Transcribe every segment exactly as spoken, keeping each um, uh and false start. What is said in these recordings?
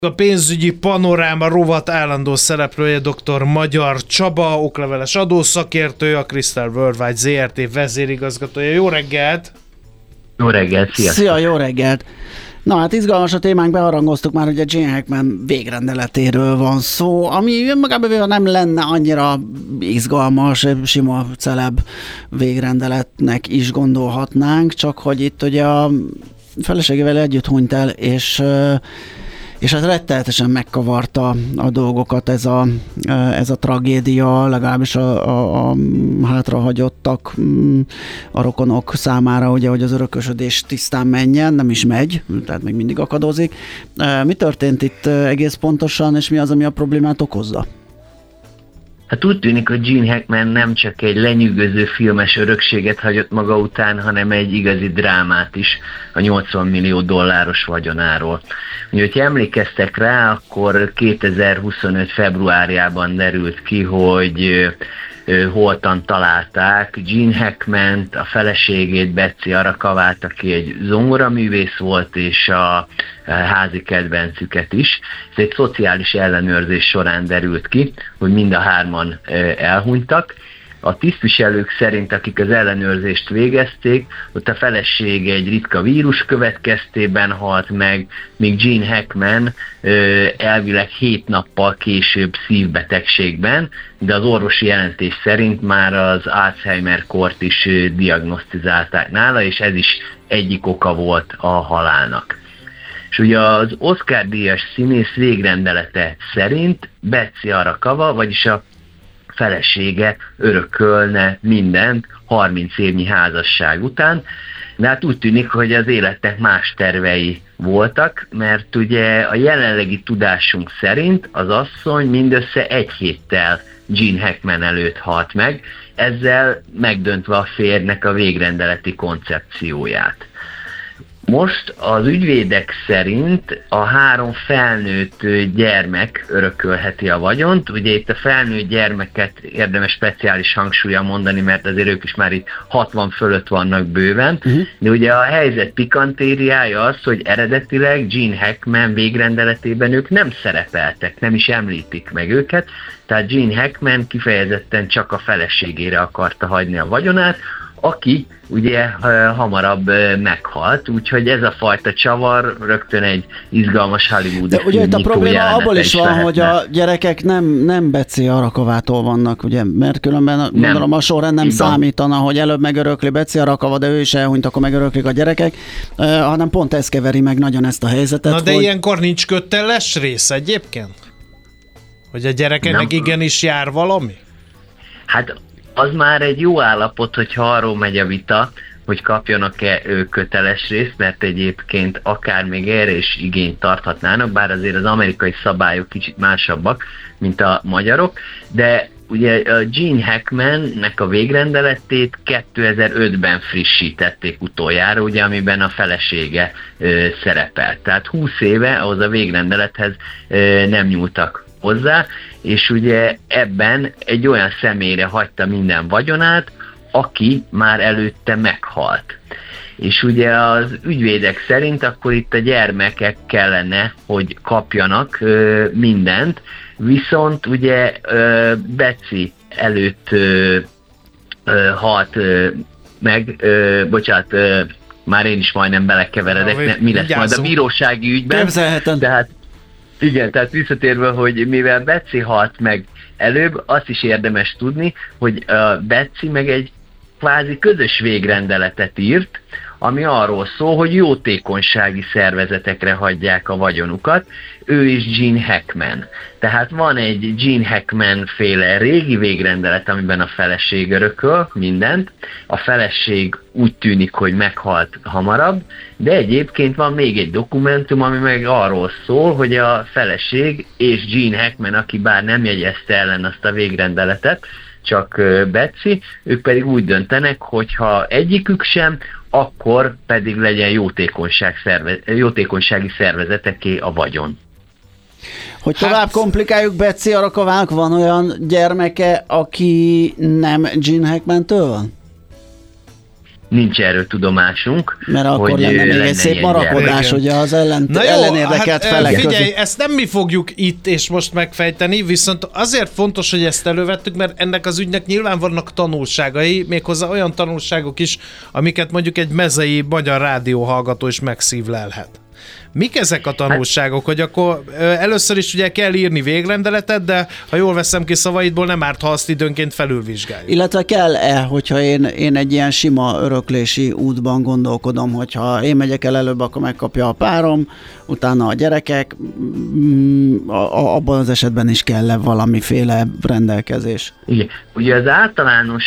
A pénzügyi panoráma rovat állandó szereplője dr. Magyar Csaba, okleveles adószakértő, a Crystal Worldwide zé er té vezérigazgatója. Jó reggelt! Jó reggelt, sziasztok! Szia, jó reggelt! Na hát izgalmas a témánk, beharangoztuk már, hogy a Gene Hackman végrendeletéről van szó, ami önmagában nem lenne annyira izgalmas, sima celeb végrendeletnek is gondolhatnánk, csak hogy itt ugye a feleségével együtt hunyt el, és és ez rettenetesen megkavarta a dolgokat, ez a, ez a tragédia, legalábbis a, a, a hátrahagyottak, a rokonok számára, ugye, hogy az örökösödés tisztán menjen, nem is megy, tehát még mindig akadozik. Mi történt itt egész pontosan, és mi az, ami a problémát okozza? Hát úgy tűnik, hogy Gene Hackman nem csak egy lenyűgöző filmes örökséget hagyott maga után, hanem egy igazi drámát is a nyolcvan millió dolláros vagyonáról. Ugye, hogyha emlékeztek rá, akkor kétezer-huszonöt februárjában derült ki, hogy holtan találták Gene Hackmant, a feleségét, Betsy Arakavát, aki egy zongoraművész volt, és a házi kedvencüket is. Ez egy szociális ellenőrzés során derült ki, hogy mind a hárman elhunytak. A tisztviselők szerint, akik az ellenőrzést végezték, ott a feleség egy ritka vírus következtében halt meg, míg Gene Hackman elvileg hét nappal később szívbetegségben, de az orvosi jelentés szerint már az Alzheimer-kort is diagnosztizálták nála, és ez is egyik oka volt a halálnak. És ugye az Oscar-díjas színész végrendelete szerint Betsy Arakava, vagyis a felesége örökölne mindent harminc évnyi házasság után, de hát úgy tűnik, hogy az életnek más tervei voltak, mert ugye a jelenlegi tudásunk szerint az asszony mindössze egy héttel Gene Hackman előtt halt meg, ezzel megdöntve a férjnek a végrendeleti koncepcióját. Most az ügyvédek szerint a három felnőtt gyermek örökölheti a vagyont. Ugye itt a felnőtt gyermeket érdemes speciális hangsúllyal mondani, mert azért ők is már itt hatvan fölött vannak bőven. Uh-huh. De ugye a helyzet pikantériája az, hogy eredetileg Gene Hackman végrendeletében ők nem szerepeltek, nem is említik meg őket. Tehát Gene Hackman kifejezetten csak a feleségére akarta hagyni a vagyonát, aki ugye hamarabb meghalt, úgyhogy ez a fajta csavar rögtön egy izgalmas hollywoodi film. De ugye itt a probléma abból is van, lehetne. Hogy a gyerekek nem, nem Betsy Arakavától vannak, ugye, mert különben nem. Gondolom a sorrend nem Igen. számítana, hogy előbb megörökli Betsy Arakava, de ő is elhunyt, akkor megöröklik a gyerekek, uh, hanem pont ez keveri meg nagyon ezt a helyzetet. Na de hogy... ilyenkor nincs köteles rész egyébként? Hogy a gyerekeknek nem. igenis jár valami? Hát az már egy jó állapot, hogyha arról megy a vita, hogy kapjanak-e ők köteles részt, mert egyébként akár még erre is igényt tarthatnának, bár azért az amerikai szabályok kicsit másabbak, mint a magyarok, de ugye a Gene Hackmannek a végrendeletét kétezer-ötben frissítették utoljára, ugye, amiben a felesége ö, szerepelt. Tehát húsz éve ahhoz a végrendelethez ö, nem nyúltak hozzá, és ugye ebben egy olyan személyre hagyta minden vagyonát, aki már előtte meghalt. És ugye az ügyvédek szerint akkor itt a gyermekek kellene, hogy kapjanak ö, mindent, viszont ugye ö, Betsy előtt ö, ö, halt ö, meg, ö, bocsánat, ö, már én is majdnem belekeveredek, Na, mi lesz majd a bírósági ügyben. Képzelhetem. Tehát igen, tehát visszatérve, hogy mivel Betsy halt meg előbb, azt is érdemes tudni, hogy a Betsy meg egy kvázi közös végrendeletet írt, ami arról szól, hogy jótékonysági szervezetekre hagyják a vagyonukat, ő is Gene Hackman. Tehát van egy Gene Hackman féle régi végrendelet, amiben a feleség örököl mindent, a feleség úgy tűnik, hogy meghalt hamarabb, de egyébként van még egy dokumentum, ami meg arról szól, hogy a feleség és Gene Hackman, aki bár nem jegyezte ellen azt a végrendeletet, csak Betsy, ők pedig úgy döntenek, hogy ha egyikük sem, akkor pedig legyen jótékonyság szervez, jótékonysági szervezeteké a vagyon. Hogy tovább hát... komplikáljuk, Betsy Arakavának van olyan gyermeke, aki nem Gene Hackmantől van? nincs erről tudomásunk. Mert akkor hogy lenne még egy szép marakodás, ugye az ellen, ellenérdekelt hát, felek figyelj, között. ezt nem mi fogjuk itt és most megfejteni, viszont azért fontos, hogy ezt elővettük, mert ennek az ügynek nyilván vannak tanulságai, méghozzá olyan tanulságok is, amiket mondjuk egy mezei magyar rádióhallgató is megszívlelhet. Mik ezek a tanulságok, hogy akkor először is ugye kell írni végrendeletet, de ha jól veszem ki szavaidból, nem árt, ha azt időnként felülvizsgáljuk. Illetve kell-e, hogyha én, én egy ilyen sima öröklési útban gondolkodom, hogyha én megyek el előbb, akkor megkapja a párom, utána a gyerekek, abban az esetben is kell-e valamiféle rendelkezés? Igen. Ugye az általános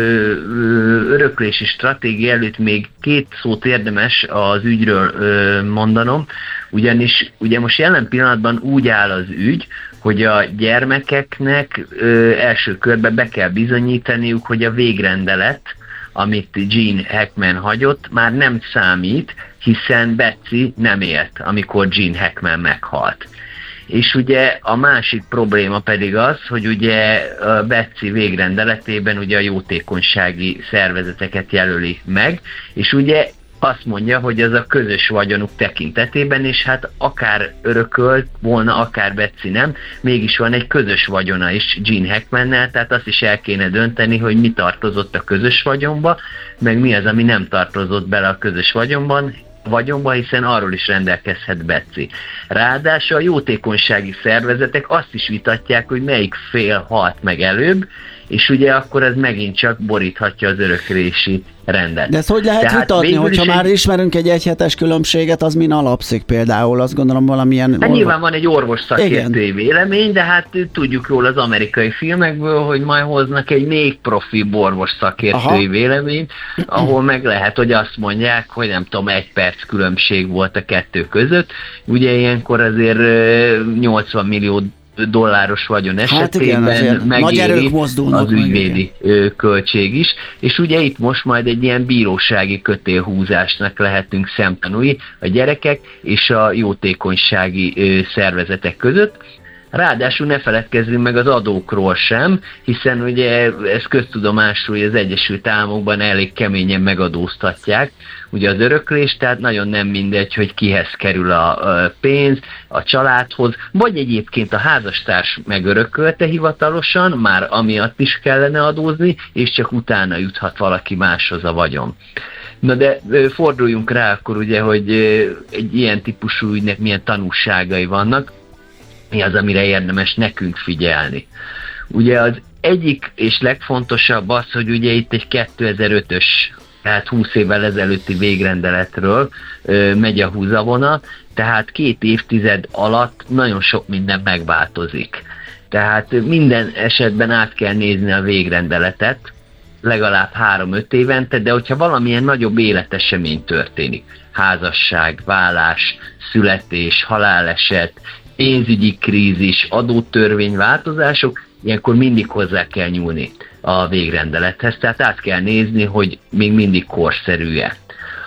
öröklési stratégia előtt még két szót érdemes az ügyről mondanom, ugyanis ugye most jelen pillanatban úgy áll az ügy, hogy a gyermekeknek ö, első körben be kell bizonyítaniuk, hogy a végrendelet, amit Gene Hackman hagyott, már nem számít, hiszen Betsy nem élt, amikor Gene Hackman meghalt. És ugye a másik probléma pedig az, hogy ugye a Betsy végrendeletében ugye a jótékonysági szervezeteket jelöli meg, és ugye azt mondja, hogy ez a közös vagyonuk tekintetében, és hát akár örökölt volna, akár Betsy nem, mégis van egy közös vagyona is Gene Hackmannel, tehát azt is el kéne dönteni, hogy mi tartozott a közös vagyonba, meg mi az, ami nem tartozott bele a közös vagyonban, vagyonba, hiszen arról is rendelkezhet Betsy. Ráadásul a jótékonysági szervezetek azt is vitatják, hogy melyik fél halt meg előbb, és ugye akkor ez megint csak boríthatja az öröklési rendet. De ezt hogy lehet Tehát vitatni, hogyha egy... már ismerünk egy egyhetes különbséget, az min alapszik például? Azt gondolom valamilyen... Hát orvos... nyilván van egy orvos szakértői vélemény, de hát tudjuk róla az amerikai filmekből, hogy majd hoznak egy még profi orvos szakértői Aha. véleményt, ahol meg lehet, hogy azt mondják, hogy nem tudom, egy perc különbség volt a kettő között. Ugye ilyenkor azért nyolcvan millió dolláros vagyon esetében hát igen, megéri az ügyvédi igen. költség is, és ugye itt most majd egy ilyen bírósági kötélhúzásnak lehetünk szemtanúi a gyerekek és a jótékonysági szervezetek között. Ráadásul ne feledkezzünk meg az adókról sem, hiszen ugye ez köztudomásról, hogy az Egyesült Államokban elég keményen megadóztatják ugye az öröklést, tehát nagyon nem mindegy, hogy kihez kerül a pénz, a családhoz, vagy egyébként a házastárs megörökölte hivatalosan, már amiatt is kellene adózni, és csak utána juthat valaki máshoz a vagyon. Na de forduljunk rá akkor ugye, hogy egy ilyen típusú ügynek milyen tanúságai vannak, mi az, amire érdemes nekünk figyelni. Ugye az egyik és legfontosabb az, hogy ugye itt egy kétezer-ötös, tehát húsz évvel ezelőtti végrendeletről ö, megy a húzavona, tehát két évtized alatt nagyon sok minden megváltozik. Tehát minden esetben át kell nézni a végrendeletet, legalább három-öt évente, de hogyha valamilyen nagyobb életesemény történik, házasság, vállás, születés, haláleset, pénzügyi krízis, adótörvényváltozások, ilyenkor mindig hozzá kell nyúlni a végrendelethez, tehát át kell nézni, hogy még mindig korszerű-e.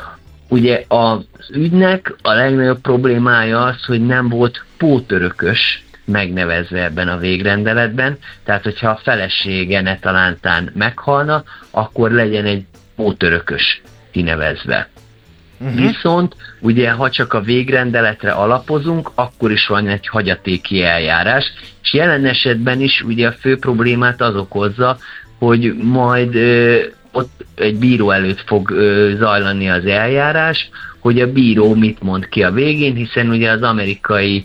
Ugye az ügynek a legnagyobb problémája az, hogy nem volt pótörökös megnevezve ebben a végrendeletben, tehát hogyha a felesége ne talántán meghalna, akkor legyen egy pótörökös kinevezve. Uh-huh. Viszont ugye, ha csak a végrendeletre alapozunk, akkor is van egy hagyatéki eljárás, és jelen esetben is ugye a fő problémát az okozza, hogy majd ö, ott egy bíró előtt fog ö, zajlani az eljárás, hogy a bíró mit mond ki a végén, hiszen ugye az amerikai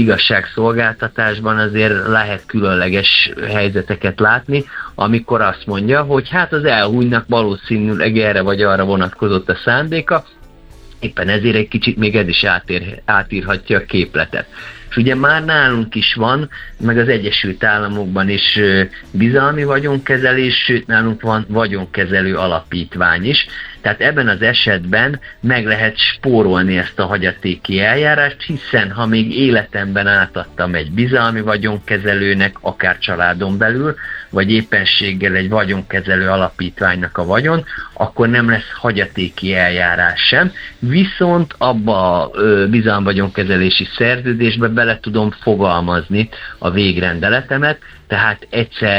igazságszolgáltatásban azért lehet különleges helyzeteket látni, amikor azt mondja, hogy hát az elhúnynak valószínűleg erre vagy arra vonatkozott a szándéka, éppen ezért egy kicsit még ez is átér, átírhatja a képletet. És ugye már nálunk is van, meg az Egyesült Államokban is bizalmi vagyonkezelés, sőt nálunk van vagyonkezelő alapítvány is, tehát ebben az esetben meg lehet spórolni ezt a hagyatéki eljárást, hiszen ha még életemben átadtam egy bizalmi vagyonkezelőnek, akár családon belül, vagy éppenséggel egy vagyonkezelő alapítványnak a vagyon, akkor nem lesz hagyatéki eljárás sem, viszont abba a bizalomvagyonkezelési szerződésbe bele tudom fogalmazni a végrendeletemet, tehát egyszerre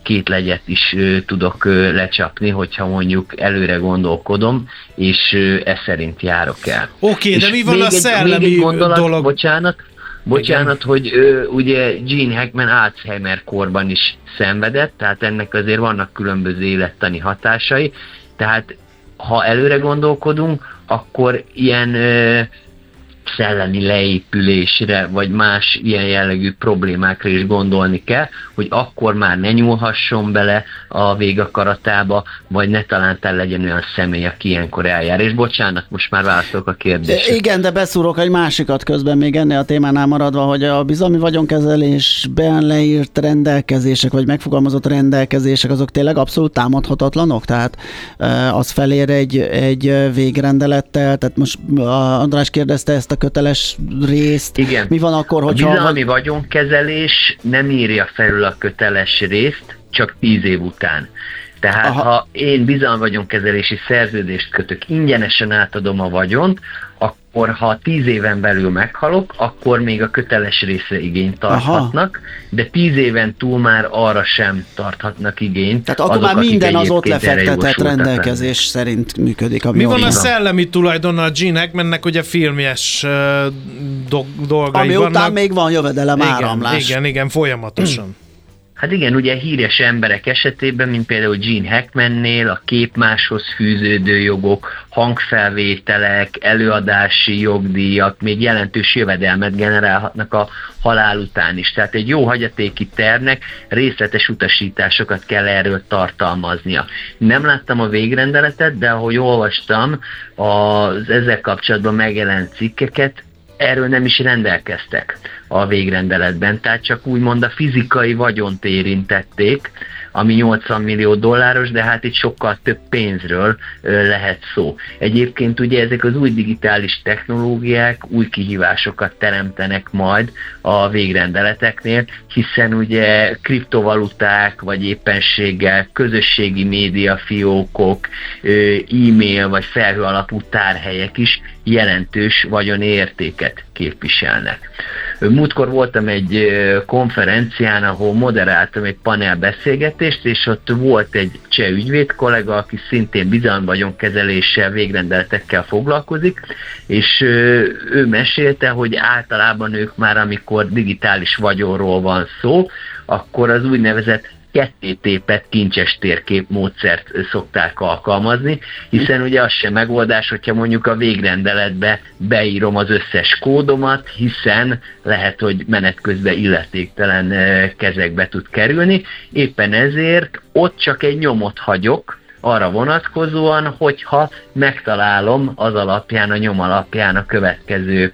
két legyet is ö, tudok ö, lecsapni, hogyha mondjuk előre gondolkodom, és ö, ez szerint járok el. Oké, okay, de mi van a egy, szellemi gondolat, dolog? Bocsánat, bocsánat hogy ö, ugye Gene Hackman Alzheimer korban is szenvedett, tehát ennek azért vannak különböző élettani hatásai, tehát ha előre gondolkodunk, akkor ilyen ö, szellemi leépülésre, vagy más ilyen jellegű problémákra is gondolni kell, hogy akkor már ne nyúlhasson bele a végakaratába, vagy ne talántán legyen olyan személy, aki ilyenkor eljár. És bocsánat, most már válaszolok a kérdésre. Igen, de beszúrok egy másikat közben még ennél a témánál maradva, hogy a bizalmi vagyonkezelésben leírt rendelkezések, vagy megfogalmazott rendelkezések, azok tényleg abszolút támadhatatlanok? Tehát az felér egy, egy végrendelettel, tehát most András kérdezte ezt a köteles részt. Igen. Mi van akkor, hogyha... A bizalmi vagyonkezelés nem írja felül a köteles részt, csak tíz év után. Tehát Aha. ha én bizalmi vagyonkezelési szerződést kötök, ingyenesen átadom a vagyont, akkor ha tíz éven belül meghalok, akkor még a köteles részre igényt tarthatnak, Aha. de tíz éven túl már arra sem tarthatnak igényt. Tehát akkor azok, már minden az ott lefektetett rendelkezés szerint működik. Mi van a szellemi tulajdonnal Gene Hackmannek, ugye filmjes uh, do- dolgai ami vannak. Után még van jövedelem igen, áramlás. Igen, igen, folyamatosan. Hát igen, ugye híres emberek esetében, mint például Gene Hackmannél, a képmáshoz fűződő jogok, hangfelvételek, előadási jogdíjak még jelentős jövedelmet generálhatnak a halál után is. Tehát egy jó hagyatéki tervnek részletes utasításokat kell erről tartalmaznia. Nem láttam a végrendeletet, de ahogy olvastam az ezzel kapcsolatban megjelent cikkeket, erről nem is rendelkeztek a végrendeletben, tehát csak úgymond a fizikai vagyont érintették, ami nyolcvan millió dolláros, de hát itt sokkal több pénzről lehet szó. Egyébként ugye ezek az új digitális technológiák új kihívásokat teremtenek majd a végrendeleteknél, hiszen ugye kriptovaluták, vagy éppenséggel közösségi médiafiókok, e-mail vagy felhő alapú tárhelyek is jelentős vagyonértéket képviselnek. Múltkor voltam egy konferencián, ahol moderáltam egy panelbeszélgetést, és ott volt egy cseh ügyvéd kollega, aki szintén bizalmi vagyonkezeléssel, végrendeletekkel foglalkozik, és ő mesélte, hogy általában ők már, amikor digitális vagyonról van szó, akkor az úgynevezett kettétépett kincses térkép módszert szokták alkalmazni, hiszen ugye az sem megoldás, hogyha mondjuk a végrendeletbe beírom az összes kódomat, hiszen lehet, hogy menet közben illetéktelen kezekbe tud kerülni. Éppen ezért ott csak egy nyomot hagyok, arra vonatkozóan, hogyha megtalálom az alapján, a nyom alapján a következő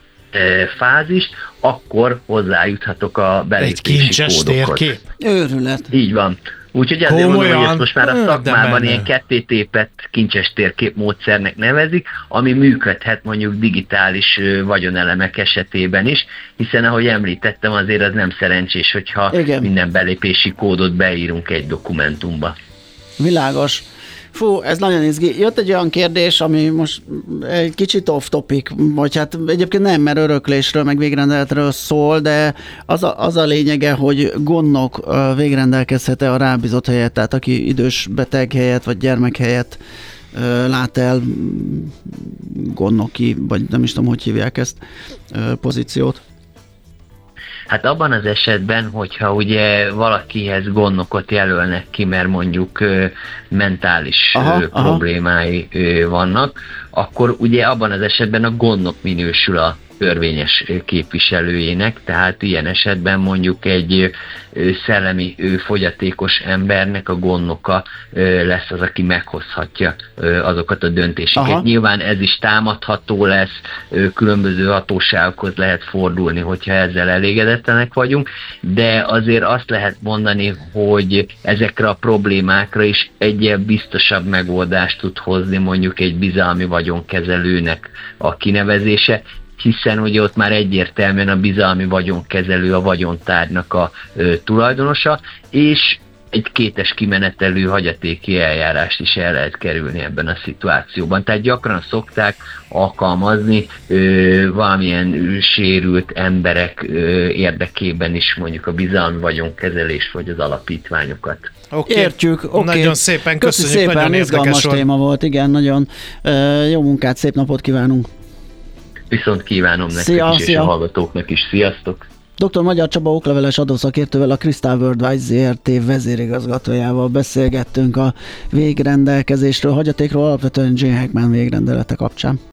fázist, akkor hozzájuthatok a belépési kódokhoz. Egy kincses térkép? Őrület. Így van. Úgyhogy azért Komolyan. mondom, hogy ezt most már a szakmában ilyen kettétépett kincses térkép módszernek nevezik, ami működhet mondjuk digitális vagyonelemek esetében is, hiszen ahogy említettem, azért az nem szerencsés, hogyha Igen. minden belépési kódot beírunk egy dokumentumba. Világos. Fú, ez nagyon izgi. Jött egy olyan kérdés, ami most egy kicsit off-topic, vagy hát egyébként nem, mert öröklésről, meg végrendeletről szól, de az a, az a lényege, hogy gondnok végrendelkezhet-e a rábízott helyet, tehát aki idős beteg helyett, vagy gyermek helyett lát el gondnoki, vagy nem is tudom, hogy hívják ezt, pozíciót. Hát abban az esetben, hogyha ugye valakihez gondnokot jelölnek ki, mert mondjuk ö, mentális aha, ö, problémái ö, vannak, akkor ugye abban az esetben a gondnok minősül a törvényes képviselőjének, tehát ilyen esetben mondjuk egy szellemi fogyatékos embernek a gondnoka lesz az, aki meghozhatja azokat a döntéseket. Aha. Nyilván ez is támadható lesz, különböző hatóságokhoz lehet fordulni, hogyha ezzel elégedetlenek vagyunk, de azért azt lehet mondani, hogy ezekre a problémákra is egy biztosabb megoldást tud hozni mondjuk egy bizalmi vagyonkezelőnek a kinevezése, hiszen ugye ott már egyértelműen a bizalmi vagyonkezelő a vagyontárgynak a ö, tulajdonosa, és egy kétes kimenetelű hagyatéki eljárást is el lehet kerülni ebben a szituációban. Tehát gyakran szokták alkalmazni ö, valamilyen sérült emberek ö, érdekében is mondjuk a bizalmi vagyonkezelést vagy az alapítványokat. Okay. Értjük, oké. Okay. Nagyon szépen köszönjük, Köszi szépen, nagyon izgalmas érdekes téma volt, igen, nagyon ö, jó munkát, szép napot kívánunk. Viszont kívánom nektek Szia, is, és szia. a hallgatóknak is. Sziasztok! doktor Magyar Csaba okleveles adószakértővel, a Crystal Worldwide zé er té vezérigazgatójával beszélgettünk a végrendelkezésről, hagyatékról, alapvetően Jane Heckman végrendelete kapcsán.